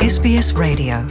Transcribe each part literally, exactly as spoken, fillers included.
S B S Radio.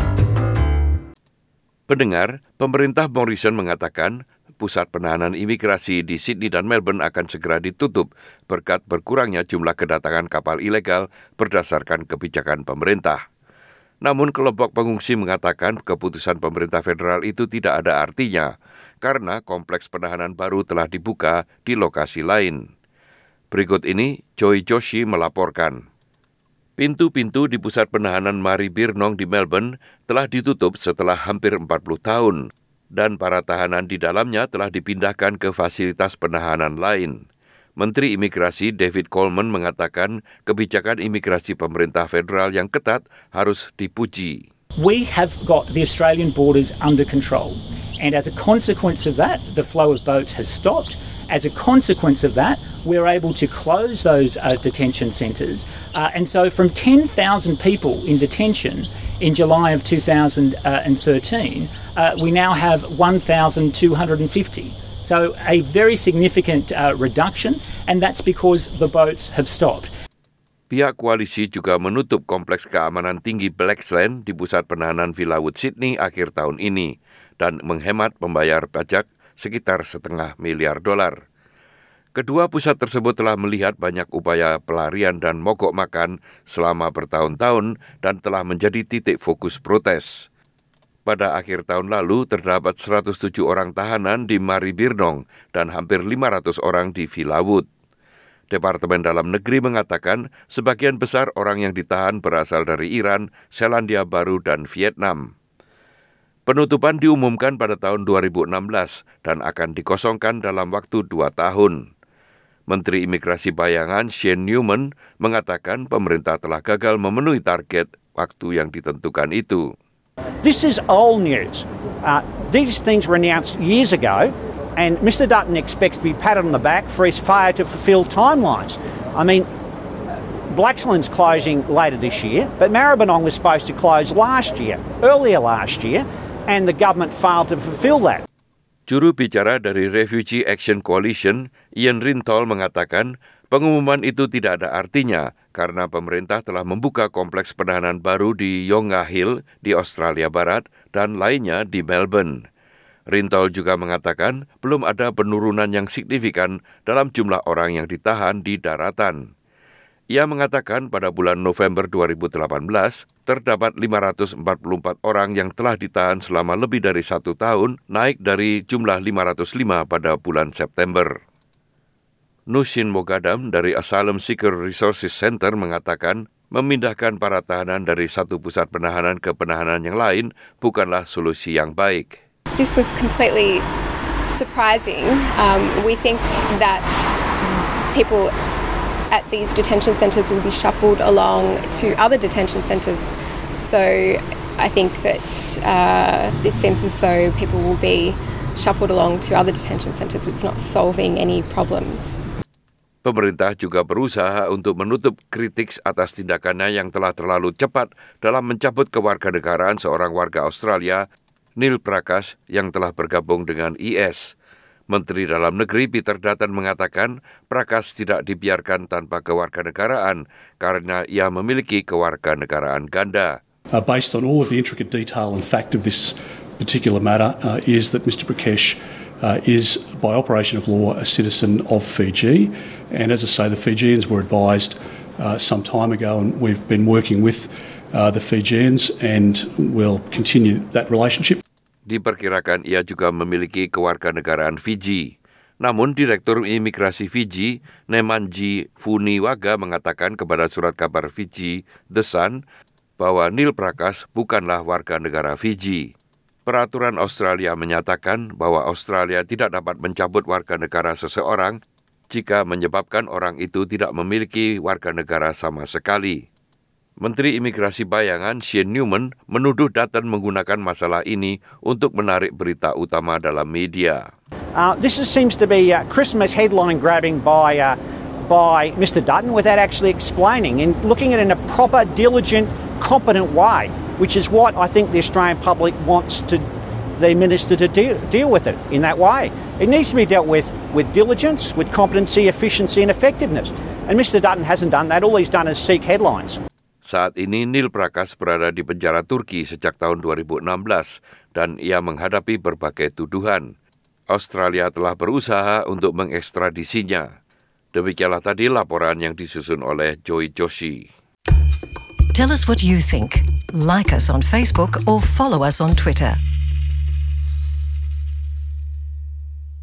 Pendengar, pemerintah Morrison mengatakan pusat penahanan imigrasi di Sydney dan Melbourne akan segera ditutup berkat berkurangnya jumlah kedatangan kapal ilegal berdasarkan kebijakan pemerintah. Namun kelompok pengungsi mengatakan keputusan pemerintah federal itu tidak ada artinya karena kompleks penahanan baru telah dibuka di lokasi lain. Berikut ini Joy Joshi melaporkan. Pintu-pintu di pusat penahanan Maribyrnong di Melbourne telah ditutup setelah hampir empat puluh tahun dan para tahanan di dalamnya telah dipindahkan ke fasilitas penahanan lain. Menteri Imigrasi David Coleman mengatakan kebijakan imigrasi pemerintah federal yang ketat harus dipuji. We have got the Australian borders under control, and as a consequence of that, the flow of boats has stopped. As a consequence of that, we're able to close those uh, detention centres. Uh, and so from ten thousand people in detention in July of two thousand thirteen, uh, we now have one thousand two hundred fifty. So a very significant uh, reduction, and that's because the boats have stopped. Pihak koalisi juga menutup kompleks keamanan tinggi Blaxland di pusat penahanan Villawood Sydney akhir tahun ini dan menghemat pembayar pajak sekitar setengah miliar dolar. Kedua pusat tersebut telah melihat banyak upaya pelarian dan mogok makan selama bertahun-tahun dan telah menjadi titik fokus protes. Pada akhir tahun lalu terdapat seratus tujuh orang tahanan di Maribyrnong dan hampir lima ratus orang di Villawood. Departemen Dalam Negeri mengatakan sebagian besar orang yang ditahan berasal dari Iran, Selandia Baru, dan Vietnam. Penutupan diumumkan pada tahun dua ribu enam belas dan akan dikosongkan dalam waktu dua tahun. Menteri Imigrasi Bayangan Shane Newman mengatakan pemerintah telah gagal memenuhi target waktu yang ditentukan itu. This is old news. Uh, these things were announced years ago, and Mister Dutton expects to be patted on the back for his failure to fulfil timelines. I mean, Blaxland's closing later this year, but Maribyrnong was supposed to close last year, earlier last year, and the government failed to fulfil that. Juru bicara dari Refugee Action Coalition, Ian Rintoul mengatakan pengumuman itu tidak ada artinya karena pemerintah telah membuka kompleks penahanan baru di Yongah Hill di Australia Barat dan lainnya di Melbourne. Rintoul juga mengatakan belum ada penurunan yang signifikan dalam jumlah orang yang ditahan di daratan. Ia mengatakan pada bulan November dua ribu delapan belas, terdapat lima ratus empat puluh empat orang yang telah ditahan selama lebih dari satu tahun, naik dari jumlah lima ratus lima pada bulan September. Nushin Mogadam dari Asylum Seeker Resources Center mengatakan memindahkan para tahanan dari satu pusat penahanan ke penahanan yang lain bukanlah solusi yang baik. This was completely surprising. Um, we think that people at these detention centres will be shuffled along to other detention centres. So I think that uh, it seems as though people will be shuffled along to other detention centres. It's not solving any problems. Pemerintah juga berusaha untuk menutup kritik atas tindakannya yang telah terlalu cepat dalam mencabut kewarganegaraan seorang warga Australia, Neil Prakash, yang telah bergabung dengan I S. Menteri Dalam Negeri Peter Dutton mengatakan Prakash tidak dibiarkan tanpa kewarganegaraan karena ia memiliki kewarganegaraan ganda. Uh, based on all of the intricate detail and fact of this particular matter uh, is that Mister Prakash uh, is, by operation of law, a citizen of Fiji. And as I say, the Fijians were advised uh, some time ago, and we've been working with uh, the Fijians and will continue that relationship. Diperkirakan ia juga memiliki kewarganegaraan Fiji. Namun, Direktur Imigrasi Fiji, Nemanji Funiwaga, mengatakan kepada surat kabar Fiji, The Sun, bahwa Neil Prakash bukanlah warga negara Fiji. Peraturan Australia menyatakan bahwa Australia tidak dapat mencabut warga negara seseorang jika menyebabkan orang itu tidak memiliki warga negara sama sekali. Menteri Imigrasi Bayangan Shane Newman menuduh Dutton menggunakan masalah ini untuk menarik berita utama dalam media. Uh, this is, seems to be uh, Christmas headline grabbing by uh, by Mister Dutton without actually explaining and looking at it in a proper, diligent, competent way, which is what I think the Australian public wants to the minister to deal, deal with it in that way. It needs to be dealt with with diligence, with competency, efficiency and effectiveness. And Mister Dutton hasn't done that. All he's done is seek headlines. Saat ini Neil Prakas berada di penjara Turki sejak tahun dua ribu enam belas dan ia menghadapi berbagai tuduhan. Australia telah berusaha untuk mengekstradisinya. Demikianlah tadi laporan yang disusun oleh Joy Joshi. Tell us what you think. Like us on Facebook or follow us on Twitter.